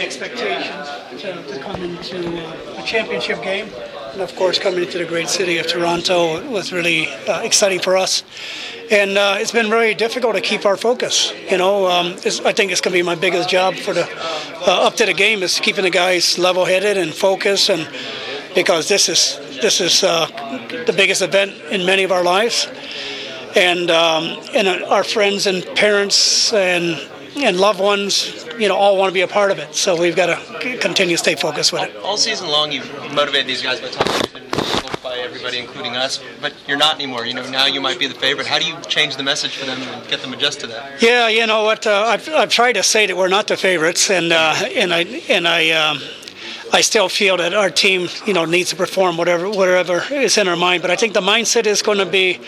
expectations to come into a championship game. And of course, coming into the great city of Toronto was really exciting for us. And it's been very difficult to keep our focus. I think it's going to be my biggest job for the up to the game is keeping the guys level-headed and focused, and because this is the biggest event in many of our lives, and our friends and parents and loved ones, all want to be a part of it. So we've got to continue to stay focused with it. All season long, you've motivated these guys by talking by everybody, including us, but you're not anymore. Now you might be the favorite. How do you change the message for them and get them adjust to that? Yeah, you know what? I've tried to say that we're not the favorites, and I still feel that our team, needs to perform whatever is in our mind. But I think the mindset is going to be.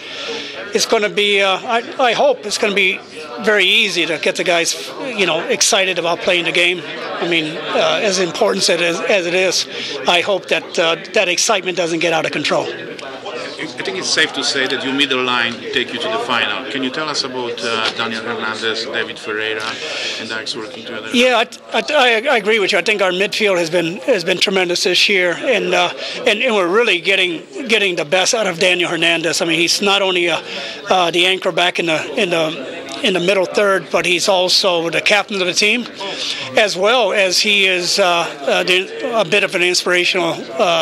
I hope it's going to be very easy to get the guys, excited about playing the game. I mean, as important as it is, I hope that that excitement doesn't get out of control. I think it's safe to say that your middle line take you to the final. Can you tell us about Daniel Hernandez, David Ferreira, and Dax working together? Yeah, I agree with you. I think our midfield has been tremendous this year, and we're really getting the best out of Daniel Hernandez. I mean, he's not only the anchor back in the middle third, but he's also the captain of the team, as well as he is a bit of an inspirational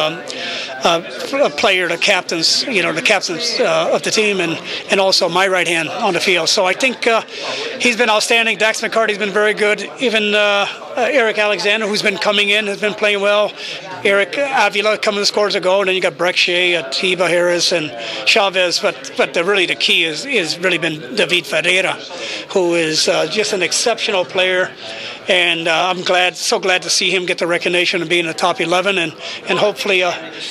player, the captains of the team, and also my right hand on the field. So I think he's been outstanding. Dax McCarty's been very good. Even Eric Alexander, who's been coming in, has been playing well. Eric Avila comes and scores a goal, and then you got Breck Shea, Atiba Harris, and Chavez. But really the key is really been David Ferreira, who is just an exceptional player. And I'm so glad to see him get the recognition of being in the top 11 and hopefully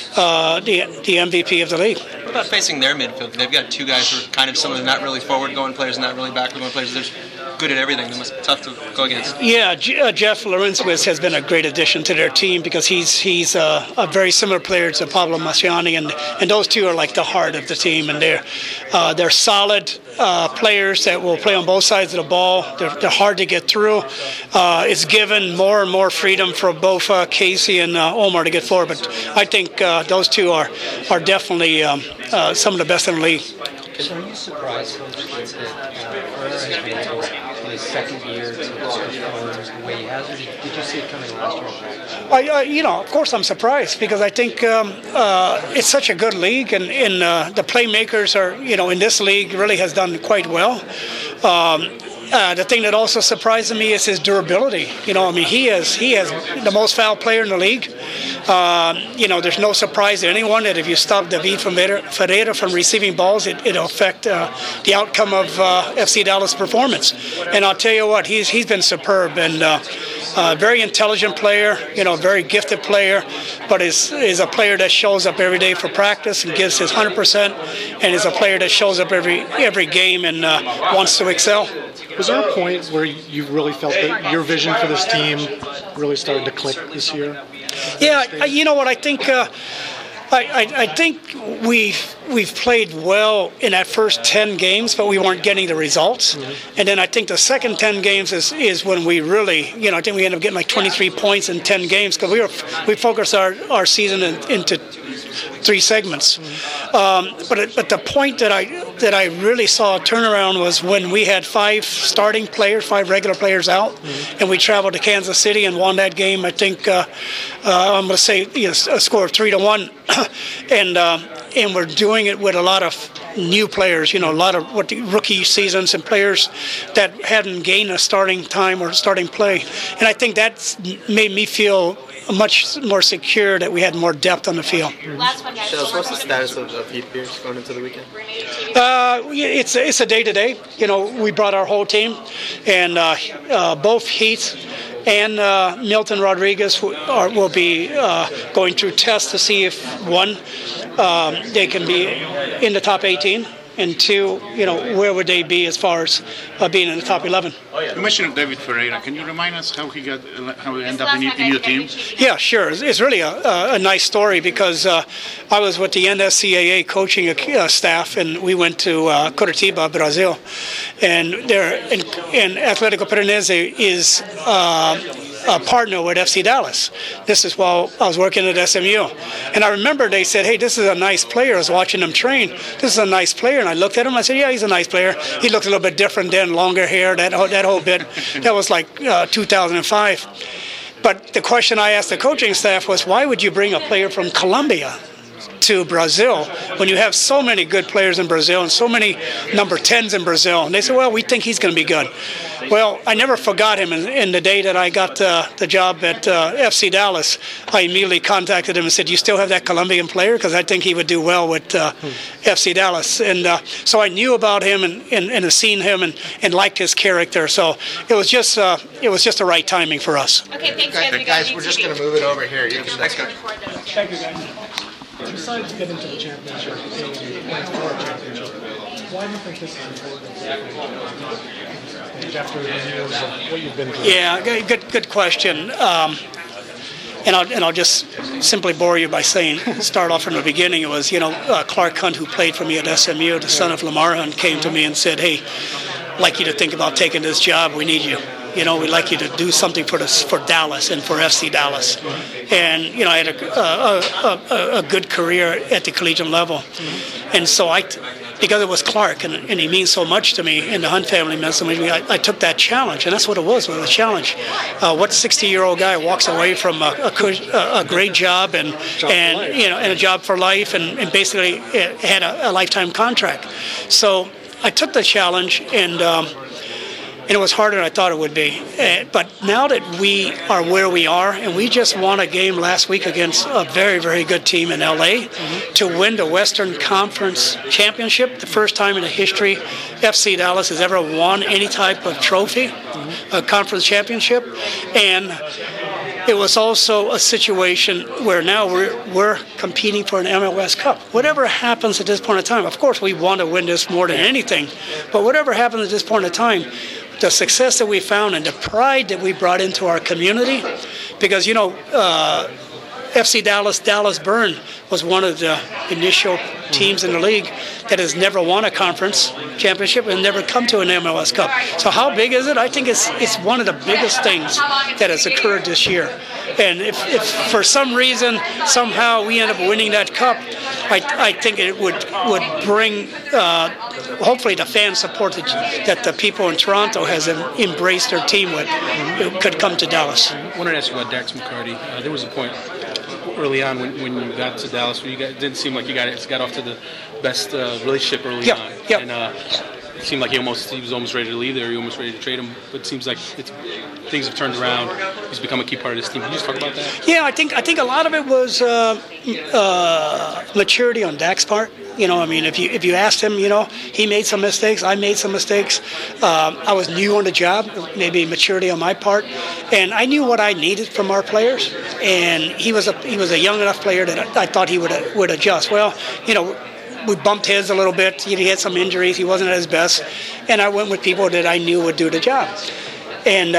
the MVP of the league. What about facing their midfield? They've got two guys who are kind of similar, not really forward-going players, not really backward-going players. They're good at everything. It must be tough to go against. Yeah, Jeff Lawrence has been a great addition to their team because he's a very similar player to Pablo Mastriani, and those two are like the heart of the team, and they're solid players that will play on both sides of the ball. They're hard to get through. It's given more and more freedom for both Casey and Omar to get forward, but I think those two are definitely some of the best in the league. So are you surprised, Coach, that Ferreira has been able in his second year to perform the way he has? Or did you see it coming last year? Of course I'm surprised because I think it's such a good league, and the playmakers are, in this league really has done quite well. The thing that also surprised me is his durability. He is the most foul player in the league. There's no surprise to anyone that if you stop David Ferreira from receiving balls, it'll affect the outcome of FC Dallas' performance. And I'll tell you what, he's been superb and very intelligent player. Very gifted player, but is a player that shows up every day for practice and gives his 100%, and is a player that shows up every game and wants to excel. Was there a point where you really felt that your vision for this team really started to click this year? Yeah, you know what, I think I think we've played well in that first 10 games, but we weren't getting the results. Mm-hmm. And then I think the second 10 games is when we really, I think we ended up getting like 23 points in 10 games because we focused our season into 3 segments. But the point that I really saw a turnaround was when we had 5 regular players out, and we traveled to Kansas City and won that game. I think I'm going to say a score of 3-1, and we're doing it with a lot of new players. A lot of rookie seasons and players that hadn't gained a starting time or starting play, and I think that's made me feel much more secure that we had more depth on the field. Last one, guys. Shells, what's the status of Heath Pierce going into the weekend? It's a day-to-day. We brought our whole team, and both Heath and Milton Rodriguez will be going through tests to see if, one, they can be in the top 18, and 2, where would they be as far as being in the top 11. You mentioned David Ferreira. Can you remind us how he ended up in your team? Yeah, sure. It's really a nice story because I was with the NSCAA coaching staff, and we went to Curitiba, Brazil, and there in Atlético Paranaense is partner with FC Dallas. This is while I was working at SMU. And I remember they said, hey, this is a nice player. I was watching him train. This is a nice player. And I looked at him. I said, yeah, he's a nice player. He looked a little bit different then, longer hair, that whole bit. That was like 2005. But the question I asked the coaching staff was, why would you bring a player from Colombia to Brazil when you have so many good players in Brazil and so many number 10s in Brazil? And they said, well, we think he's going to be good. Well, I never forgot him. In the day that I got the job at FC Dallas, I immediately contacted him and said, you still have that Colombian player? Because I think he would do well with FC Dallas. And so I knew about him and have seen him and liked his character. So it was just the right timing for us. Okay, thanks, guys. We're just going to move it over here. Thanks, guys. Thank you, guys. Besides getting to the championship and for a championship, why do you think this is important after the years of what you've been through? Yeah, good question. And I'll just simply bore you by saying, start off from the beginning. It was, Clark Hunt, who played for me at SMU, the son of Lamar Hunt, came to me and said, hey, I'd like you to think about taking this job. We need you. We'd like you to do something for Dallas and for FC Dallas. And, I had a good career at the collegiate level. And so because it was Clark and he means so much to me and the Hunt family meant so much to me, I took that challenge. And that's what it was a challenge. What 60-year-old guy walks away from a great job and a job for life and basically had a lifetime contract. So I took the challenge and it was harder than I thought it would be. But now that we are where we are, and we just won a game last week against a very, very good team in L.A. To win the Western Conference Championship, the first time in the history FC Dallas has ever won any type of trophy, a conference championship. And it was also a situation where now we're competing for an MLS Cup. Whatever happens at this point in time, of course we want to win this more than anything, but whatever happens at this point in time, the success that we found and the pride that we brought into our community, because FC Dallas Burn was one of the initial teams in the league that has never won a conference championship and never come to an MLS Cup. So how big is it? I think it's one of the biggest things that has occurred this year. And if for some reason somehow we end up winning that cup, I think it would bring hopefully the fan support that the people in Toronto has embraced their team with. It could come to Dallas. I wanted to ask you about Dax McCarty. There was a point early on when you got to Dallas where it didn't seem like you got off to the best relationship early on. Yep. And it seemed like he was almost ready to leave there. You almost ready to trade him, but it seems like things have turned around. He's become a key part of this team. Can you just talk about that? Yeah, I think a lot of it was maturity on Dak's part. If you asked him, he made some mistakes. I made some mistakes. I was new on the job, maybe maturity on my part, and I knew what I needed from our players. And he was a young enough player that I thought he would adjust. Well, we bumped heads a little bit. He had some injuries. He wasn't at his best, and I went with people that I knew would do the job. And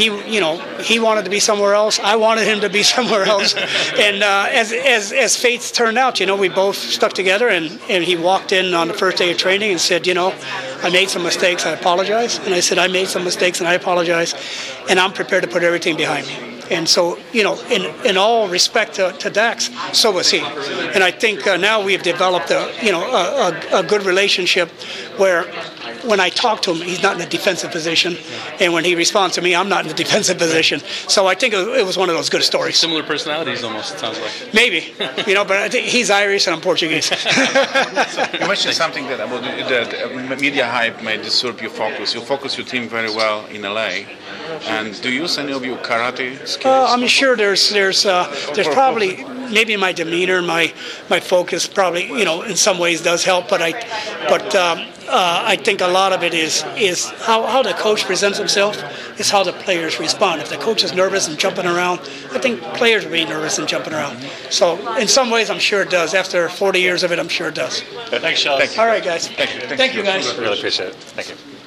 he wanted to be somewhere else. I wanted him to be somewhere else. And as fates turned out, we both stuck together. And he walked in on the first day of training and said, I made some mistakes. I apologize. And I said, I made some mistakes and I apologize. And I'm prepared to put everything behind me. And so, in all respect to Dax, so was he. And I think now we've developed a good relationship where when I talk to him, he's not in a defensive position. And when he responds to me, I'm not in a defensive position. So I think it was one of those good stories. Similar personalities almost, it sounds like. Maybe, but I think he's Irish and I'm Portuguese. You mentioned something that media hype may disturb your focus. You focus your team very well in LA. And do you use any of your karate skills? I'm sure there's probably maybe my demeanor, my focus probably in some ways does help, but I think a lot of it is how the coach presents himself is how the players respond. If the coach is nervous and jumping around, I think players will be nervous and jumping around. So in some ways, I'm sure it does. After 40 years of it, I'm sure it does. Thanks, Sean. All right, guys. Thank you. Thank you, guys. Really appreciate it. Thank you.